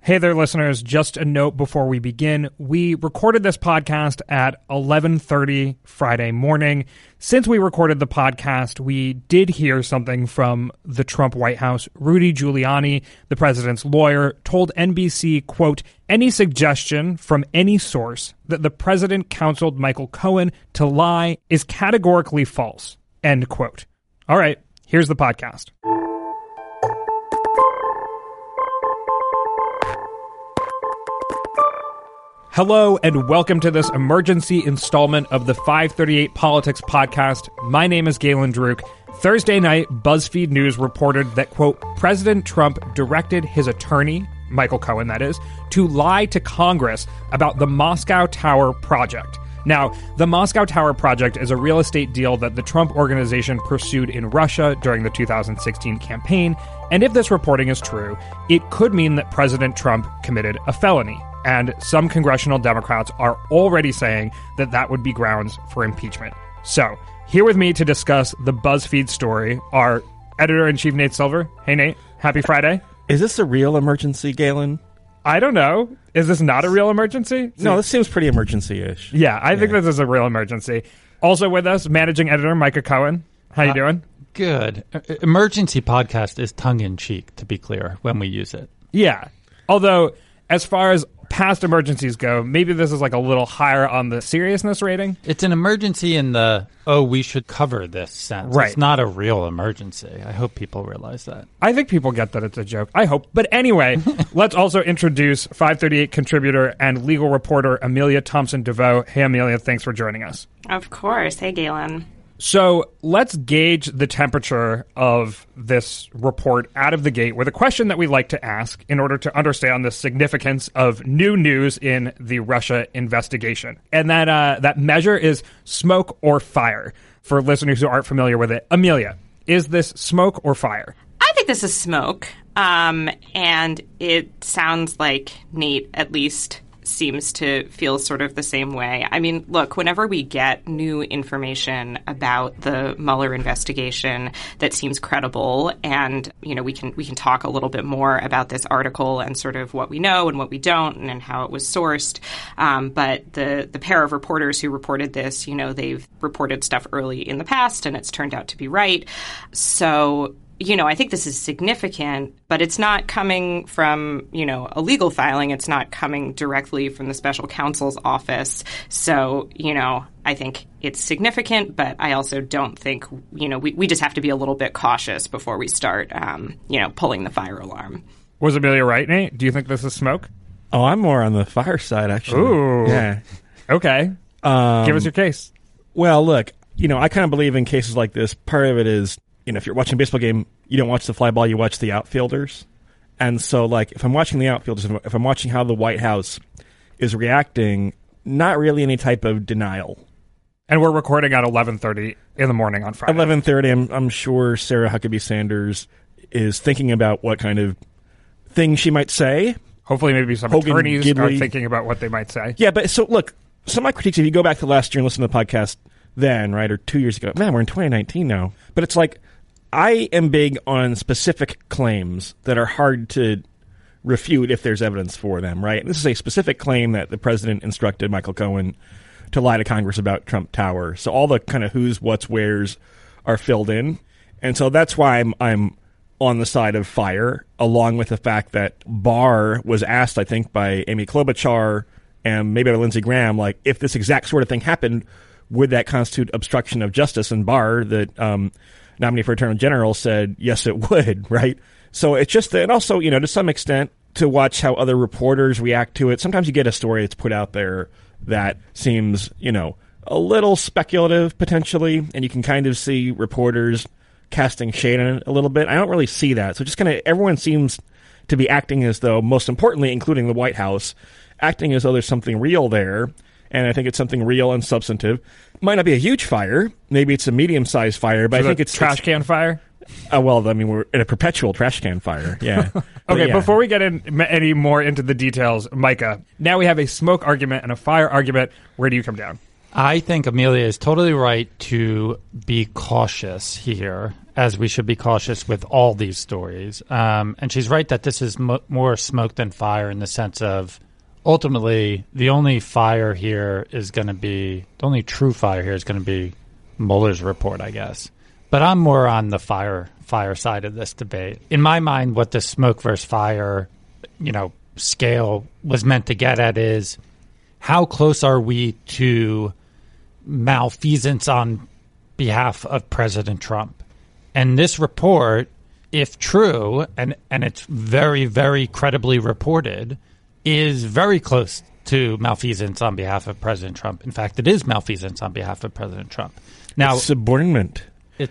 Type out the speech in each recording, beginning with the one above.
Hey there, listeners. Just a note before we begin. We recorded this podcast at 11:30 Friday morning. Since we recorded the podcast, we did hear something from the Trump White House. Rudy Giuliani, the president's lawyer, told NBC, quote, "Any suggestion from any source that the president counseled Michael Cohen to lie is categorically false," end quote. All right, here's the podcast. Hello and welcome to this emergency installment of the 538 Politics podcast. My name is Galen Druk. Thursday night, BuzzFeed News reported that, quote, President Trump directed his attorney, Michael Cohen that is, to lie to Congress about the Moscow Tower project. Now, the Moscow Tower project is a real estate deal that the Trump organization pursued in Russia during the 2016 campaign, and if this reporting is true, it could mean that President Trump committed a felony. And some congressional Democrats are already saying that that would be grounds for impeachment. So, here with me to discuss the BuzzFeed story are Editor-in-Chief Nate Silver. Hey, Nate. Happy Friday. Is this a real emergency, Galen? I don't know. Is this not a real emergency? No, this seems pretty emergency-ish. Yeah, I think this is a real emergency. Also with us, managing editor Micah Cohen. How you doing? Good. Emergency podcast is tongue-in-cheek, to be clear, when we use it. Yeah. Although, as far as past emergencies go, maybe this is like a little higher on the seriousness rating. It's an emergency in the, we should cover this sense. Right. It's not a real emergency. I hope people realize that. I think people get that it's a joke. I hope. But anyway, let's also introduce 538 contributor and legal reporter Amelia Thompson DeVoe. Hey, Amelia, thanks for joining us. Of course. Hey, Galen. So let's gauge the temperature of this report out of the gate with a question that we like to ask in order to understand the significance of new news in the Russia investigation. And that measure is smoke or fire. For listeners who aren't familiar with it, Amelia, is this smoke or fire? I think this is smoke. And it sounds like Nate at least seems to feel sort of the same way. I mean, look, whenever we get new information about the Mueller investigation that seems credible, and, you know, we can talk a little bit more about this article and sort of what we know and what we don't and how it was sourced. But the pair of reporters who reported this, you know, they've reported stuff early in the past and it's turned out to be right. So, you know, I think this is significant, but it's not coming from, you know, a legal filing. It's not coming directly from the special counsel's office. So, you know, I think it's significant, but I also don't think, you know, we just have to be a little bit cautious before we start, you know, pulling the fire alarm. Was Amelia right, Nate? Do you think this is smoke? Oh, I'm more on the fire side, actually. Ooh. Yeah. Okay. Give us your case. Well, look, you know, I kind of believe in cases like this. Part of it is, you know, if you're watching a baseball game, you don't watch the fly ball, you watch the outfielders. And so, like, if I'm watching the outfielders, if I'm watching how the White House is reacting, not really any type of denial. And we're recording at 11:30 in the morning on Friday. 11:30, I'm sure Sarah Huckabee Sanders is thinking about what kind of thing she might say. Hopefully maybe some Hogan attorneys Gidley are thinking about what they might say. Yeah, but so, look, some of my critiques, if you go back to last year and listen to the podcast then, right, or 2 years ago, man, we're in 2019 now. But it's like, I am big on specific claims that are hard to refute if there's evidence for them, right? This is a specific claim that the president instructed Michael Cohen to lie to Congress about Trump Tower. So all the kind of who's, what's, where's are filled in. And so that's why I'm on the side of fire, along with the fact that Barr was asked, I think, by Amy Klobuchar and maybe by Lindsey Graham, like, if this exact sort of thing happened, would that constitute obstruction of justice? And Barr, the nominee for Attorney General, said, yes, it would, right? So it's just, and also, you know, to some extent, to watch how other reporters react to it. Sometimes you get a story that's put out there that seems, you know, a little speculative, potentially, and you can kind of see reporters casting shade on it a little bit. I don't really see that. So just kind of, everyone seems to be acting as though, most importantly, including the White House, acting as though there's something real there. And I think it's something real and substantive. Might not be a huge fire. Maybe it's a medium-sized fire, but I think it's trash can fire. Well, I mean, we're in a perpetual trash can fire. Yeah. Okay, yeah. Before we get any more into the details, Micah, now we have a smoke argument and a fire argument. Where do you come down? I think Amelia is totally right to be cautious here. as we should be cautious with all these stories. And she's right that this is more smoke than fire in the sense of ultimately the only fire here is going to be, the only true fire here is going to be Mueller's report, I guess. But I'm more on the fire side of this debate. In my mind, what the smoke versus fire, scale was meant to get at is how close are we to malfeasance on behalf of President Trump? And this report, if true, and it's very, very credibly reported, is very close to malfeasance on behalf of President Trump. In fact, it is malfeasance on behalf of President Trump. Now, it's subornment.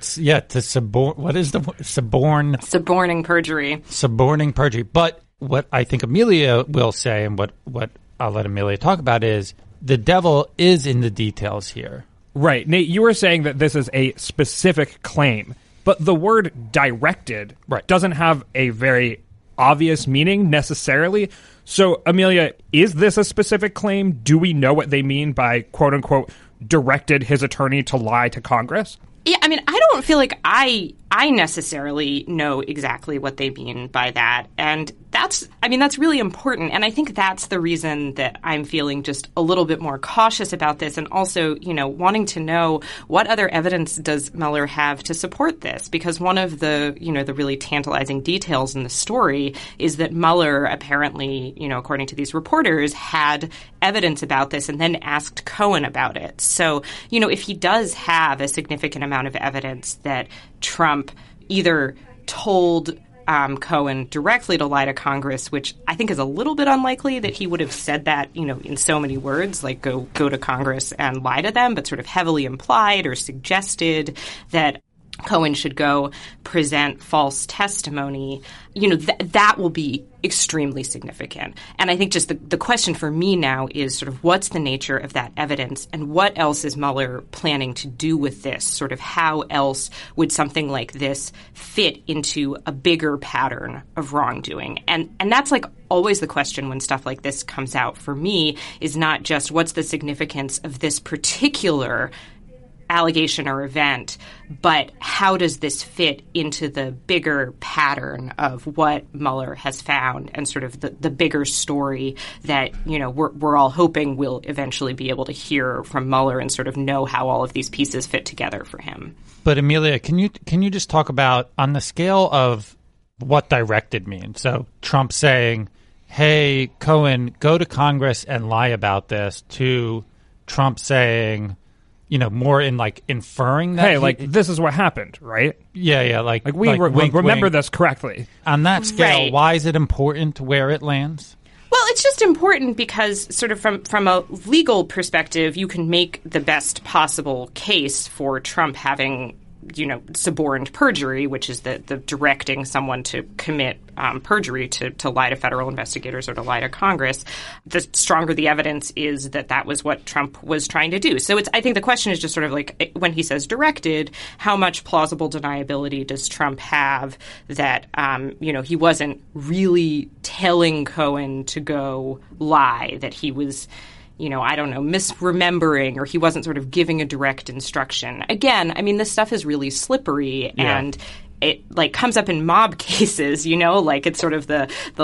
What is the suborn? Suborning perjury. Suborning perjury. But what I think Amelia will say, and what I'll let Amelia talk about, is the devil is in the details here. Right. Nate, you were saying that this is a specific claim, but the word directed doesn't have a very obvious meaning necessarily. So, Amelia, is this a specific claim? Do we know what they mean by, quote unquote, directed his attorney to lie to Congress? Yeah, I mean, I don't feel like I necessarily know exactly what they mean by that. And that's really important. And I think that's the reason that I'm feeling just a little bit more cautious about this, and also, wanting to know what other evidence does Mueller have to support this? Because one of the, the really tantalizing details in the story is that Mueller apparently, according to these reporters, had evidence about this and then asked Cohen about it. So, if he does have a significant amount of evidence that Trump either told Cohen directly to lie to Congress, which I think is a little bit unlikely that he would have said that, in so many words, like go to Congress and lie to them, but sort of heavily implied or suggested that Cohen should go present false testimony, that will be extremely significant. And I think just the question for me now is sort of what's the nature of that evidence and what else is Mueller planning to do with this? Sort of how else would something like this fit into a bigger pattern of wrongdoing? And that's like always the question when stuff like this comes out for me, is not just what's the significance of this particular allegation or event, but how does this fit into the bigger pattern of what Mueller has found and sort of the bigger story that, we're all hoping we'll eventually be able to hear from Mueller and sort of know how all of these pieces fit together for him. But Amelia, can you just talk about on the scale of what directed means? So Trump saying, hey, Cohen, go to Congress and lie about this, to Trump saying, more in like inferring that. Hey, this is what happened, right? Yeah. Like we remember this correctly. On that scale, right. Why is it important where it lands? Well, it's just important because sort of from a legal perspective, you can make the best possible case for Trump having, suborned perjury, which is the directing someone to commit perjury to lie to federal investigators or to lie to Congress. The stronger the evidence is that was what Trump was trying to do. So I think the question is just sort of like when he says directed, how much plausible deniability does Trump have that, he wasn't really telling Cohen to go lie, that he was misremembering, or he wasn't sort of giving a direct instruction. Again, this stuff is really slippery, and it comes up in mob cases, it's sort of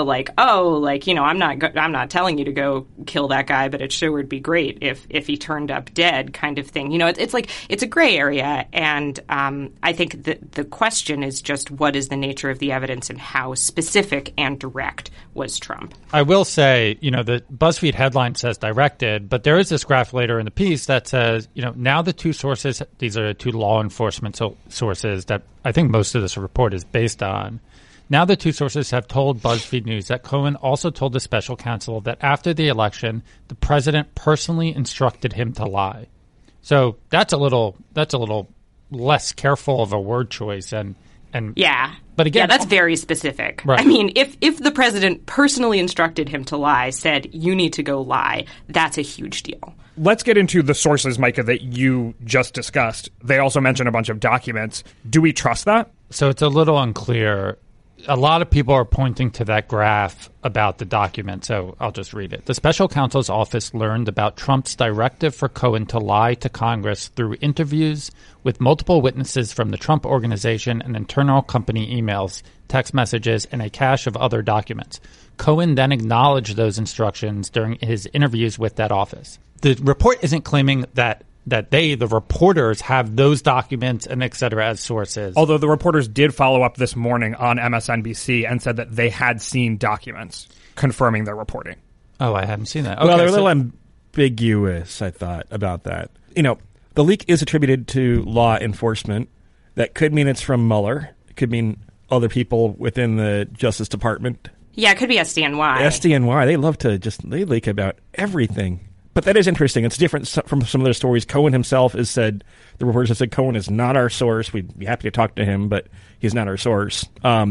I'm not telling you to go kill that guy, but it sure would be great if he turned up dead kind of thing. It's a gray area, and I think that the question is just what is the nature of the evidence and how specific and direct was Trump. I will say, the BuzzFeed headline says directed, but there is this graph later in the piece that says, now the two sources, these are two law enforcement sources that I think most of this report is based on. Now the two sources have told BuzzFeed News that Cohen also told the special counsel that after the election, the president personally instructed him to lie. So that's a little less careful of a word choice, and yeah. But again, that's very specific. Right. If the president personally instructed him to lie, said you need to go lie, that's a huge deal. Let's get into the sources, Micah, that you just discussed. They also mention a bunch of documents. Do we trust that? So it's a little unclear. a lot of people are pointing to that graph about the document, so I'll just read it. The special counsel's office learned about Trump's directive for Cohen to lie to Congress through interviews with multiple witnesses from the Trump Organization and internal company emails, text messages, and a cache of other documents. Cohen then acknowledged those instructions during his interviews with that office. The report isn't claiming that they, the reporters, have those documents and et cetera as sources. Although the reporters did follow up this morning on MSNBC and said that they had seen documents confirming their reporting. Oh, I haven't seen that. Okay, well, they're a little ambiguous, I thought, about that. You know, the leak is attributed to law enforcement. That could mean it's from Mueller. It could mean other people within the Justice Department. Yeah, it could be SDNY. SDNY, they love to they leak about everything. But that is interesting. It's different from some of their stories. Cohen himself has said, the reporters have said, Cohen is not our source. We'd be happy to talk to him, but he's not our source.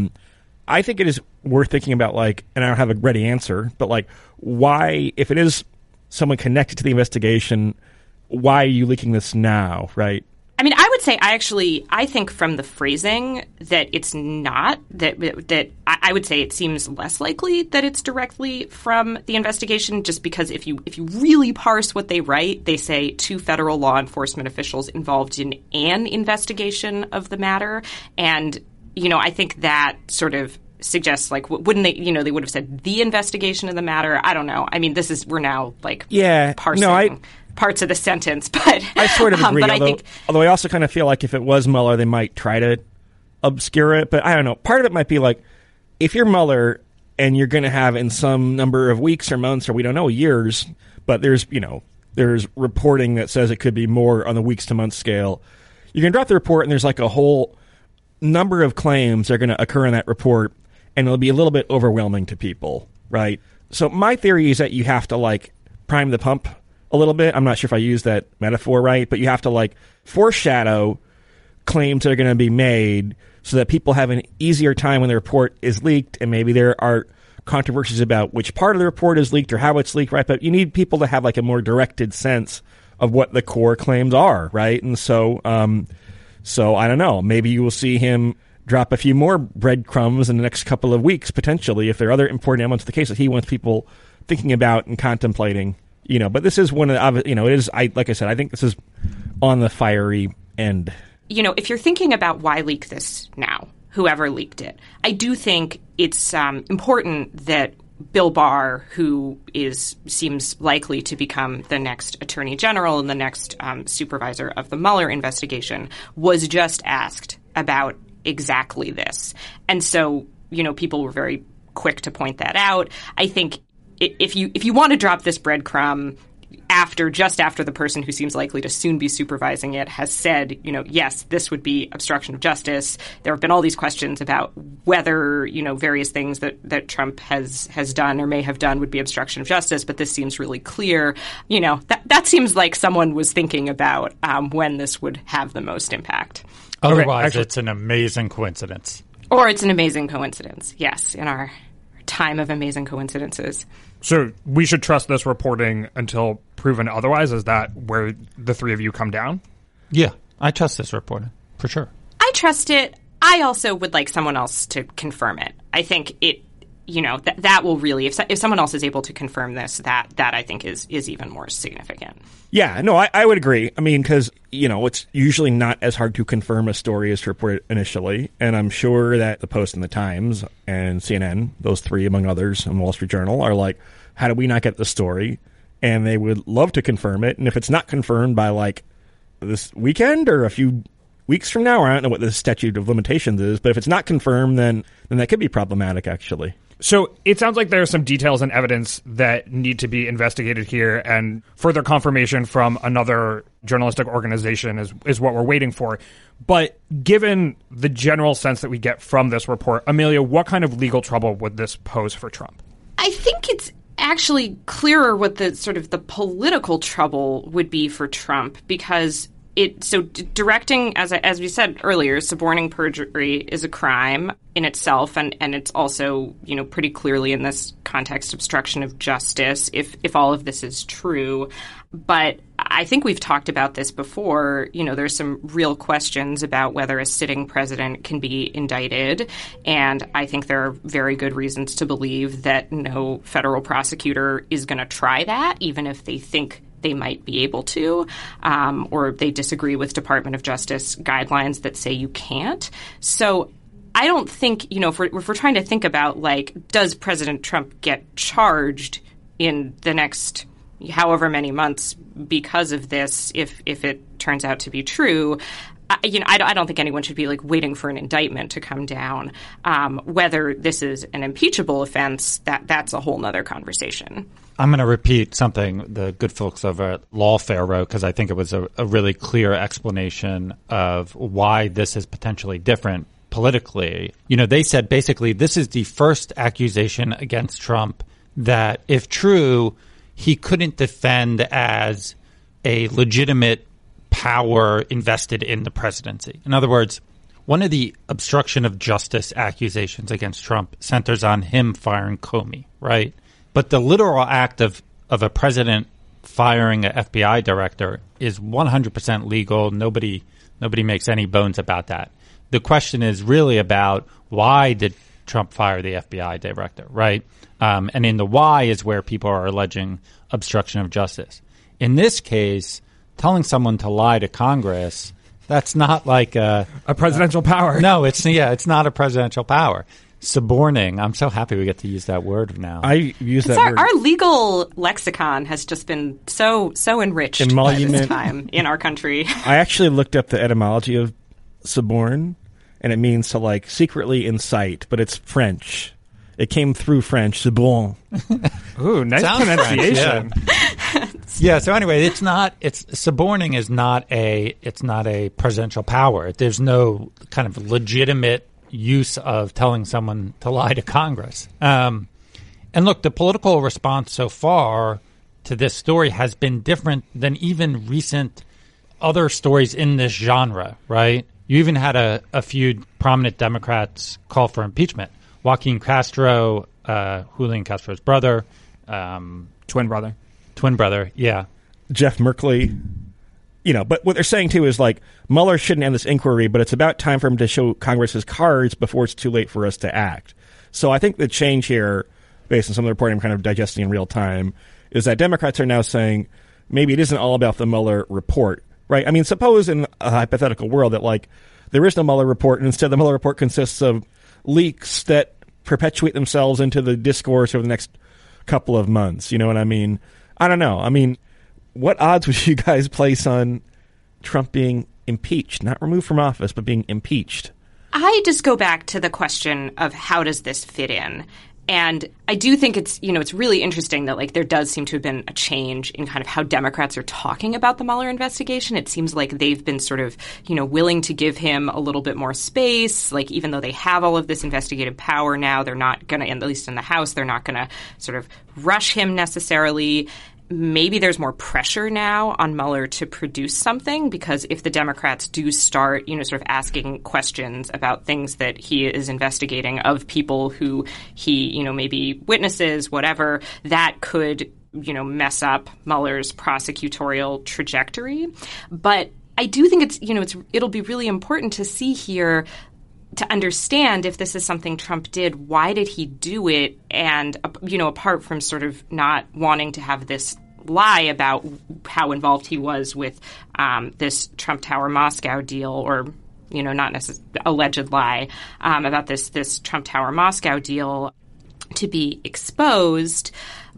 I think it is worth thinking about, like, and I don't have a ready answer, but, like, why, if it is someone connected to the investigation, why are you leaking this now, right? I mean, I would say I think from the phrasing that it's not, that I would say it seems less likely that it's directly from the investigation, just because if you really parse what they write, they say 2 federal law enforcement officials involved in an investigation of the matter. And, you know, I think that sort of suggests, like, wouldn't they, you know, they would have said the investigation of the matter. I don't know. I mean, we're now, like, parsing parts of the sentence, but I sort of agree. But although I also kind of feel like if it was Mueller, they might try to obscure it. But I don't know. Part of it might be like, if you're Mueller and you're going to have in some number of weeks or months or we don't know, years, but there's reporting that says it could be more on the weeks to months scale. You're going to drop the report and there's like a whole number of claims that are going to occur in that report, and it'll be a little bit overwhelming to people, right? So my theory is that you have to, like, prime the pump a little bit. I'm not sure if I use that metaphor right, but you have to, like, foreshadow claims that are going to be made so that people have an easier time when the report is leaked, and maybe there are controversies about which part of the report is leaked or how it's leaked, right? But you need people to have, like, a more directed sense of what the core claims are, right? And so I don't know. Maybe you will see him drop a few more breadcrumbs in the next couple of weeks, potentially, if there are other important elements of the case that he wants people thinking about and contemplating. You know, but this is one of the, you know, it is, like I said, I think this is on the fiery end. You know, if you're thinking about why leak this now, whoever leaked it, I do think it's important that Bill Barr, who seems likely to become the next Attorney General and the next supervisor of the Mueller investigation, was just asked about exactly this. And so, you know, people were very quick to point that out. I think if you want to drop this breadcrumb just after the person who seems likely to soon be supervising it has said, you know, yes, this would be obstruction of justice. There have been all these questions about whether, you know, various things that Trump has done or may have done would be obstruction of justice, but this seems really clear. You know, that seems like someone was thinking about when this would have the most impact. Otherwise, it's an amazing coincidence. Or it's an amazing coincidence, yes, in our time of amazing coincidences. So we should trust this reporting until proven otherwise? Is that where the three of you come down? Yeah, I trust this reporting, for sure. I trust it. I also would like someone else to confirm it. I think it, you know, that will really, if someone else is able to confirm this, that I think is even more significant. Yeah, no, I would agree. I mean, because, you know, it's usually not as hard to confirm a story as to report it initially. And I'm sure that the Post and the Times and CNN, those three among others, and Wall Street Journal are like, how do we not get the story? And they would love to confirm it. And if it's not confirmed by, like, this weekend or a few weeks from now, or I don't know what the statute of limitations is, but if it's not confirmed, then that could be problematic, actually. So it sounds like there are some details and evidence that need to be investigated here, and further confirmation from another journalistic organization is what we're waiting for. But given the general sense that we get from this report, Amelia, what kind of legal trouble would this pose for Trump? I think it's actually clearer what the sort of the political trouble would be for Trump, because directing, as we said earlier, suborning perjury is a crime in itself, and it's also, you know, pretty clearly in this context obstruction of justice if all of this is true. But I think we've talked about this before. There's some real questions about whether a sitting president can be indicted. And I think there are very good reasons to believe that no federal prosecutor is going to try that, even if they think they might be able to, or they disagree with Department of Justice guidelines that say you can't. So I don't think, if we're trying to think about, does President Trump get charged in the next however many months because of this, if it turns out to be true, I don't think anyone should be waiting for an indictment to come down. Whether this is an impeachable offense, that's a whole nother conversation. I'm going to repeat something the good folks over at Lawfare wrote, because I think it was a really clear explanation of why this is potentially different politically. They said basically this is the first accusation against Trump that, if true, he couldn't defend as a legitimate power invested in the presidency. In other words, one of the obstruction of justice accusations against Trump centers on him firing Comey, right? But the literal act of a president firing an FBI director is 100% legal. Nobody makes any bones about that. The question is really about why did Trump fire the FBI director, right? And in the why is where people are alleging obstruction of justice. In this case, telling someone to lie to Congress, that's not like a presidential power. No, it's not a presidential power. Suborning. I'm so happy we get to use that word now. I use that word. Our legal lexicon has just been so enriched by this time in our country. I actually looked up the etymology of suborn, and it means to secretly incite, but it's French. It came through French, suborn. Ooh, nice pronunciation. Yeah. So anyway, suborning is not a presidential power. There's no kind of legitimate use of telling someone to lie to Congress. And look, the political response so far to this story has been different than even recent other stories in this genre, right? You even had a few prominent Democrats call for impeachment. Joaquin Castro, Julian Castro's brother. Twin brother, yeah. Jeff Merkley. But what they're saying, too, is Mueller shouldn't end this inquiry, but it's about time for him to show Congress his cards before it's too late for us to act. So I think the change here, based on some of the reporting I'm kind of digesting in real time, is that Democrats are now saying maybe it isn't all about the Mueller report, right? I mean, suppose in a hypothetical world that, there is no Mueller report, and instead the Mueller report consists of leaks that perpetuate themselves into the discourse over the next couple of months. You know what I mean? I don't know. I mean, what odds would you guys place on Trump being impeached? Not removed from office, but being impeached? I just go back to the question of how does this fit in? And I do think it's really interesting that there does seem to have been a change in kind of how Democrats are talking about the Mueller investigation. It seems like they've been sort of, willing to give him a little bit more space. Even though they have all of this investigative power now, they're not going to, at least in the House, they're not going to sort of rush him necessarily. Maybe there's more pressure now on Mueller to produce something, because if the Democrats do start, sort of asking questions about things that he is investigating of people who he, maybe witnesses, whatever, that could, mess up Mueller's prosecutorial trajectory. But I do think it'll be really important to see here, to understand if this is something Trump did, why did he do it? And, apart from sort of not wanting to have this lie about how involved he was with this Trump Tower Moscow deal, or, not necessarily alleged lie about this Trump Tower Moscow deal to be exposed.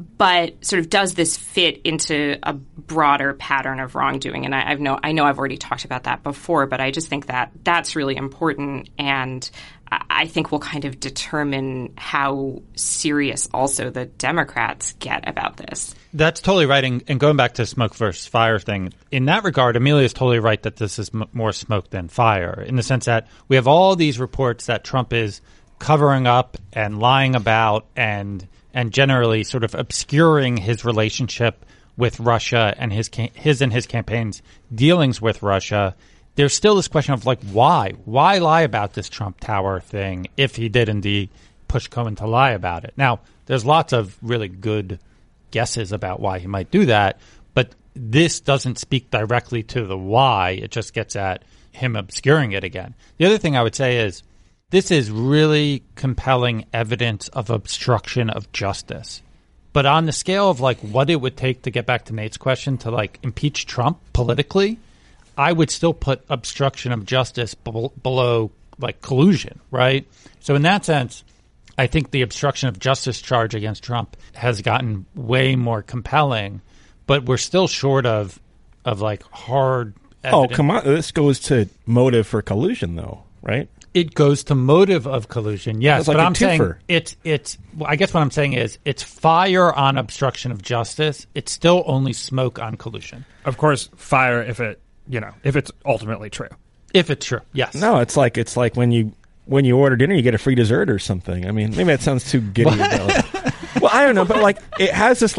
But sort of does this fit into a broader pattern of wrongdoing? And I know I've already talked about that before, but I just think that that's really important, and I think will kind of determine how serious also the Democrats get about this. That's totally right. And going back to smoke versus fire thing, in that regard, Amelia is totally right that this is more smoke than fire, in the sense that we have all these reports that Trump is covering up and lying about and generally sort of obscuring his relationship with Russia and his and his campaign's dealings with Russia. There's still this question of why lie about this Trump Tower thing if he did indeed push Cohen to lie about it. Now, there's lots of really good guesses about why he might do that, but this doesn't speak directly to the why. It just gets at him obscuring it again. The other thing I would say is this is really compelling evidence of obstruction of justice. But on the scale of like what it would take to get back to Nate's question to like impeach Trump politically, I would still put obstruction of justice below like collusion, right? So in that sense, I think the obstruction of justice charge against Trump has gotten way more compelling, but we're still short of like hard evidence. Oh, come on. This goes to motive for collusion, though, right? It goes to motive of collusion, yes. Like but I'm twofer. saying it's. I guess what I'm saying is it's fire on obstruction of justice. It's still only smoke on collusion. Of course, fire if it's ultimately true. If it's true, yes. No, it's like when you order dinner, you get a free dessert or something. I mean, maybe that sounds too giddy. Well, I don't know, but like it has this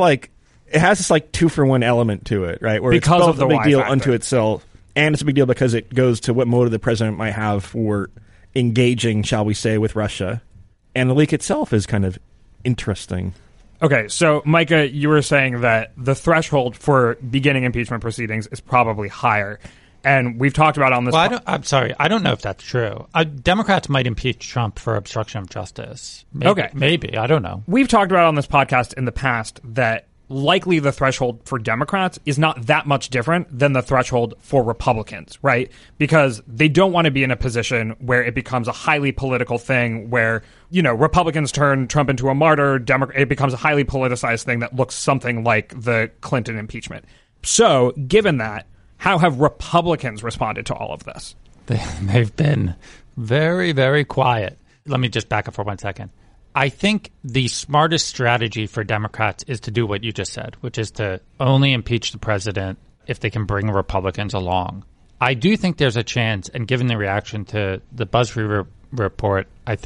2-for-1 element to it, right? Where because it's both of the a big Y deal factor. unto itself, and it's a big deal because it goes to what motive the president might have for engaging, shall we say, with Russia. And the leak itself is kind of interesting. Okay, so Micah, you were saying that the threshold for beginning impeachment proceedings is probably higher. And we've talked about on this... Well, I'm sorry. I don't know if that's true. Democrats might impeach Trump for obstruction of justice. Maybe. I don't know. We've talked about on this podcast in the past that likely the threshold for Democrats is not that much different than the threshold for Republicans, right? Because they don't want to be in a position where it becomes a highly political thing where, Republicans turn Trump into a martyr, it becomes a highly politicized thing that looks something like the Clinton impeachment. So, given that, how have Republicans responded to all of this? They've been very, very quiet. Let me just back up for 1 second. I think the smartest strategy for Democrats is to do what you just said, which is to only impeach the president if they can bring Republicans along. I do think there's a chance, and given the reaction to the BuzzFeed report,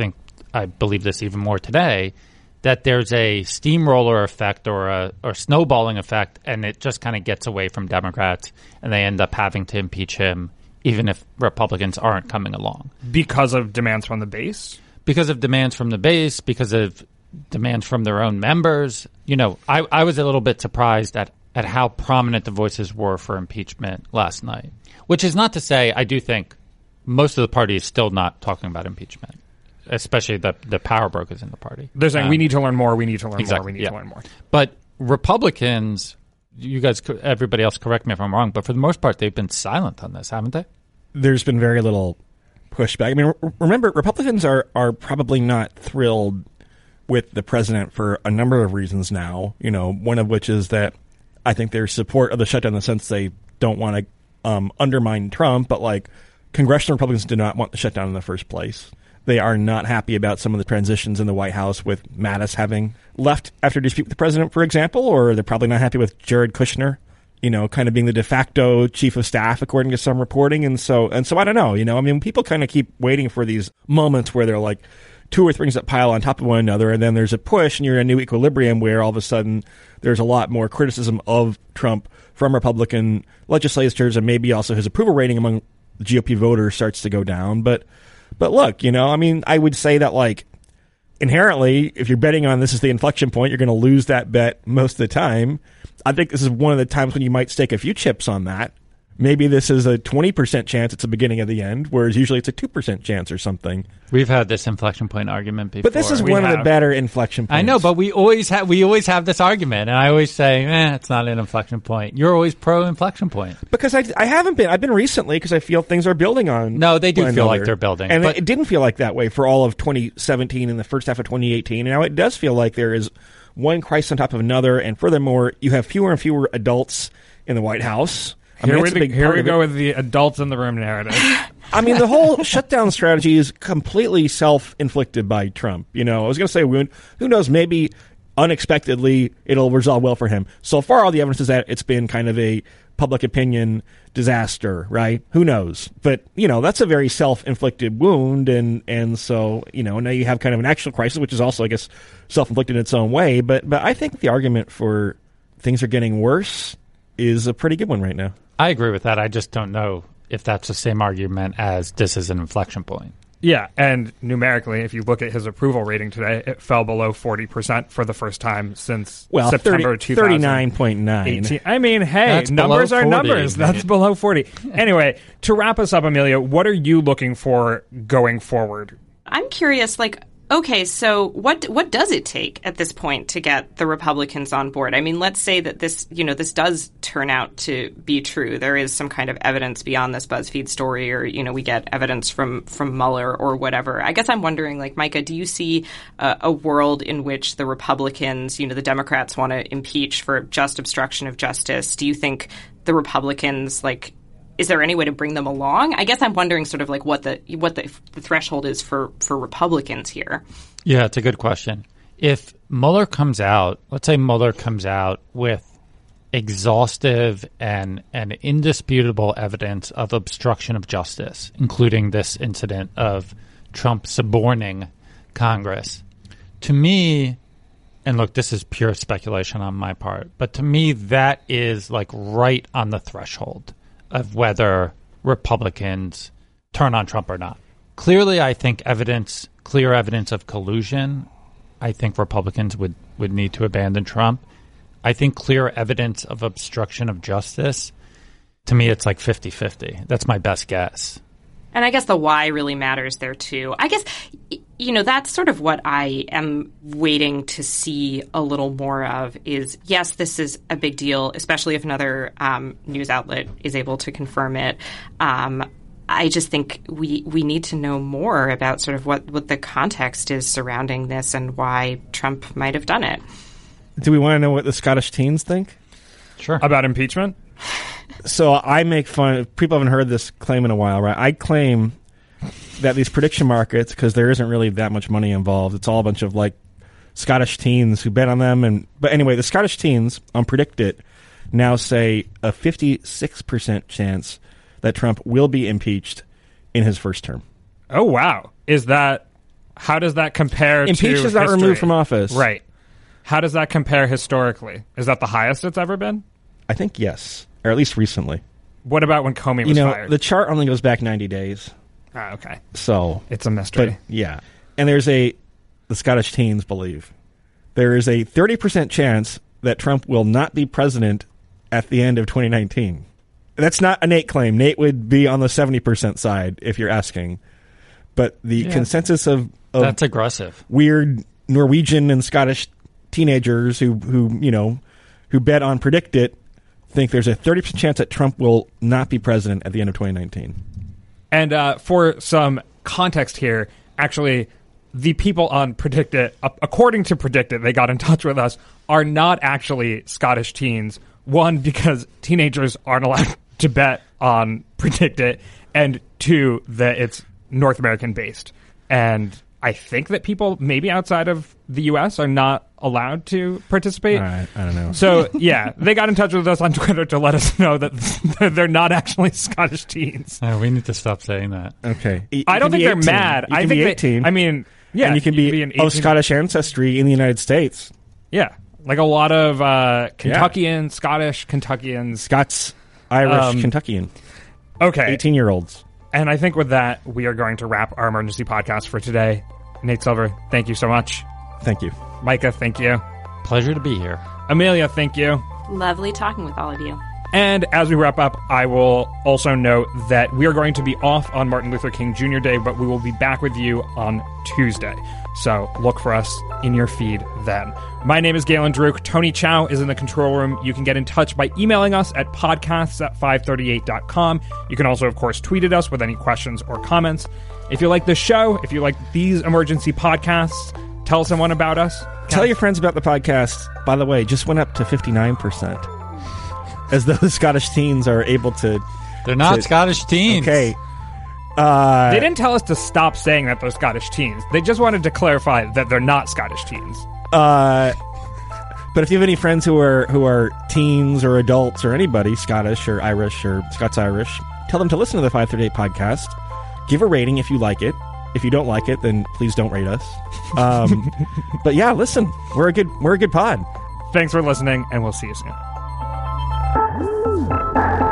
I believe this even more today, that there's a steamroller effect or a snowballing effect, and it just kind of gets away from Democrats, and they end up having to impeach him, even if Republicans aren't coming along. Because of demands from the base? Because of demands from the base, because of demands from their own members. I was a little bit surprised at how prominent the voices were for impeachment last night, which is not to say I do think most of the party is still not talking about impeachment, especially the power brokers in the party. They're saying we need to learn more, we need to learn exactly, more, we need to learn more. But Republicans, you guys, everybody else correct me if I'm wrong, but for the most part, they've been silent on this, haven't they? There's been very little pushback. I mean, remember, Republicans are probably not thrilled with the president for a number of reasons now, one of which is that I think their support of the shutdown in the sense they don't want to undermine Trump, but like congressional Republicans do not want the shutdown in the first place. They are not happy about some of the transitions in the White House with Mattis having left after a dispute with the president, for example, or they're probably not happy with Jared Kushner, kind of being the de facto chief of staff, according to some reporting. And so I don't know, I mean, people kind of keep waiting for these moments where they're like two or three things that pile on top of one another. And then there's a push and you're in a new equilibrium where all of a sudden there's a lot more criticism of Trump from Republican legislators, and maybe also his approval rating among GOP voters starts to go down. But look, I mean, I would say that like inherently, if you're betting on this is the inflection point, you're going to lose that bet most of the time. I think this is one of the times when you might stake a few chips on that. Maybe this is a 20% chance it's the beginning of the end, whereas usually it's a 2% chance or something. We've had this inflection point argument before. But this is one of the better inflection points. I know, but we always have this argument, and I always say, it's not an inflection point. You're always pro inflection point. Because I haven't been. I've been recently because I feel things are building on. No, they do feel like they're building. And it didn't feel like that way for all of 2017 and the first half of 2018. And now it does feel like there is one crisis on top of another, and furthermore, you have fewer and fewer adults in the White House. Here we go with the adults in the room narrative. I mean, the whole shutdown strategy is completely self-inflicted by Trump. I was going to say, who knows, maybe unexpectedly it'll resolve well for him. So far, all the evidence is that it's been kind of a public opinion disaster, right? Who knows? But, that's a very self-inflicted wound. And so, now you have kind of an actual crisis, which is also, I guess, self-inflicted in its own way. But I think the argument for things are getting worse is a pretty good one right now. I agree with that. I just don't know if that's the same argument as this is an inflection point. Yeah, and numerically, if you look at his approval rating today, it fell below 40% for the first time since September 39.9. I mean, hey, That's numbers below are 40, numbers. man. That's below 40. Anyway, to wrap us up, Amelia, what are you looking for going forward? I'm curious, okay, so what does it take at this point to get the Republicans on board? I mean, let's say that this does turn out to be true. There is some kind of evidence beyond this BuzzFeed story, or, we get evidence from Mueller or whatever. I guess I'm wondering, Micah, do you see a world in which the Republicans, the Democrats want to impeach for just obstruction of justice? Do you think the Republicans, is there any way to bring them along? I guess I'm wondering sort of what the threshold is for Republicans here. Yeah, it's a good question. If Mueller comes out, let's say Mueller comes out with exhaustive and indisputable evidence of obstruction of justice, including this incident of Trump suborning Congress, to me, and look, this is pure speculation on my part, but to me that is right on the threshold of whether Republicans turn on Trump or not. Clearly, I think clear evidence of collusion, I think Republicans would need to abandon Trump. I think clear evidence of obstruction of justice, to me, it's 50-50. That's my best guess. And I guess the why really matters there, too. I guess, that's sort of what I am waiting to see a little more of is, yes, this is a big deal, especially if another news outlet is able to confirm it. I just think we need to know more about sort of what the context is surrounding this and why Trump might have done it. Do we want to know what the Scottish teens think? Sure. About impeachment? So I make fun. People haven't heard this claim in a while, right? I claim that these prediction markets, because there isn't really that much money involved, it's all a bunch of Scottish teens who bet on them. But anyway, the Scottish teens on PredictIt now say a 56% chance that Trump will be impeached in his first term. Oh, wow. How does that compare to Impeached is not history? removed from office. Right. How does that compare historically? Is that the highest it's ever been? I think yes, or at least recently. What about when Comey was fired? The chart only goes back 90 days. Ah, okay. So it's a mystery. But, yeah. And the Scottish teens believe, there is a 30% chance that Trump will not be president at the end of 2019. That's not a Nate claim. Nate would be on the 70% side if you're asking. But the consensus of that's aggressive. Weird Norwegian and Scottish teenagers who bet on PredictIt think there's a 30% chance that Trump will not be president at the end of 2019. And for some context here, actually, the people on PredictIt, according to PredictIt, they got in touch with us, are not actually Scottish teens. One, because teenagers aren't allowed to bet on PredictIt, and two, that it's North American based. And I think that people maybe outside of the U.S. are not allowed to participate. All right, I don't know. So, yeah, they got in touch with us on Twitter to let us know that they're not actually Scottish teens. We need to stop saying that. Okay. I don't think they're mad. I think be 18. I mean, yeah. And you can be of Scottish ancestry in the United States. Yeah. Like a lot of Kentuckians, Scottish Kentuckians. Scots, Irish, Kentuckian. Okay. 18-year-olds. And I think with that, we are going to wrap our emergency podcast for today. Nate Silver, thank you so much. Thank you. Micah, thank you. Pleasure to be here. Amelia, thank you. Lovely talking with all of you. And as we wrap up, I will also note that we are going to be off on Martin Luther King Jr. Day, but we will be back with you on Tuesday. So look for us in your feed then. My name is Galen Druk. Tony Chow is in the control room. You can get in touch by emailing us at podcasts@538.com. You can also, of course, tweet at us with any questions or comments. If you like the show, if you like these emergency podcasts, tell someone about us. Tell your friends about the podcast. By the way, just went up to 59%. As though the Scottish teens are able to... They're not Scottish teens. Okay. They didn't tell us to stop saying that they're Scottish teens. They just wanted to clarify that they're not Scottish teens. But if you have any friends who are teens or adults or anybody, Scottish or Irish or Scots-Irish, tell them to listen to the 538 podcast. Give a rating if you like it. If you don't like it, then please don't rate us. But yeah, listen, we're a good pod. Thanks for listening, and we'll see you soon.